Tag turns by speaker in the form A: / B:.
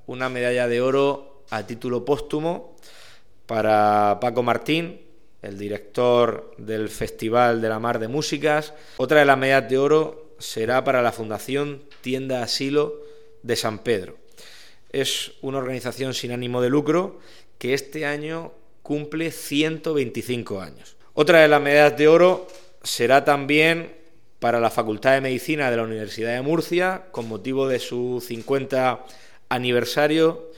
A: una medalla de oro a título póstumo para Paco Martín, el director del Festival de la Mar de Músicas. Otra de las medallas de oro será para la Fundación Tienda Asilo de San Pedro. Es una organización sin ánimo de lucro que este año cumple 125 años. Otra de las medallas de oro será también para la Facultad de Medicina de la Universidad de Murcia, con motivo de su 50 aniversario